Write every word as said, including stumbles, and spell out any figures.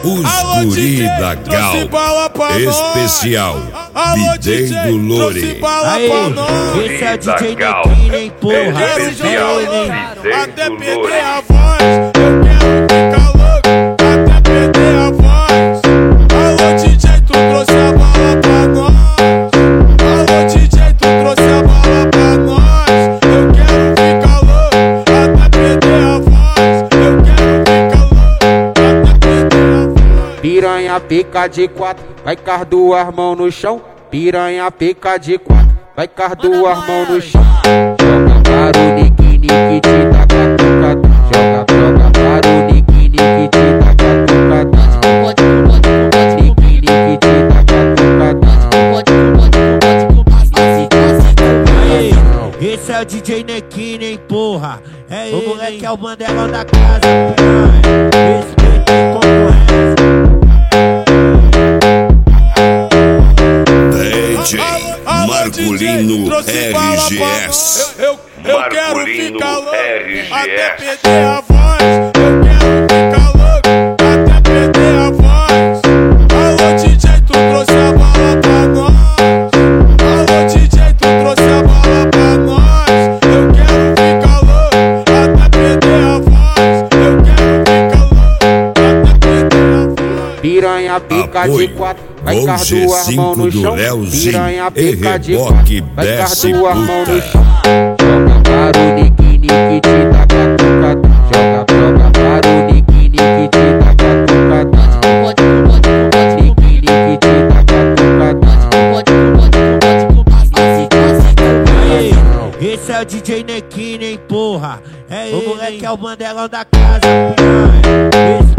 Os guri da Gal, especial, D J do Lore. Aí, esse é o D J Nequinho, hein, porra. Especial, é ele, hein. D J do Lore. A voz, eu quero ficar louco, até perder a voz. Alô D J, tu trouxe a bala pra nós. Alô D J, tu trouxe a bala pra nós. Eu quero ficar louco, até perder a voz. Eu quero ficar louco, até perder a voz. Piranha pica de quatro, vai com as duas mãos no chão. Piranha pica de quatro, vai com as duas mãos no chão. Joga para o nique, nique, te dá catucadão. Joga, joga para o nique, nique, te dá catucadão. Nique, nique, te dá catucadão. Aí, esse é o D J Nequinho, hein, porra. É ele, o moleque é o bandelão da casa, piranha. Esse que tem concorrência. D J Marculino R G S. Eu, eu, eu quero Marculino ficar louco, R G S. até perder a voz. Eu quero ficar louco, até perder a voz. Alô D J, tu trouxe a bala pra nós. Alô D J, tu trouxe a bala pra nós. Eu quero ficar louco, até perder a voz. Eu quero ficar louco, até perder a voz. Piranha pica de Apoio. quatro, vai com Gol as duas mãos no G cinco do chão. Leozinho Piranha e pica de reboque quatro, vai com as desce duas mãos no puta. chão. Joga para o nique, nique, te dá catucadão. Joga, joga para o nique, nique, te dá catucadão. Nique, nique, te dá catucadão. Aí, esse é o D J Nequinho, hein, porra. É ele, o moleque é o bandelão da casa, piranha. Esse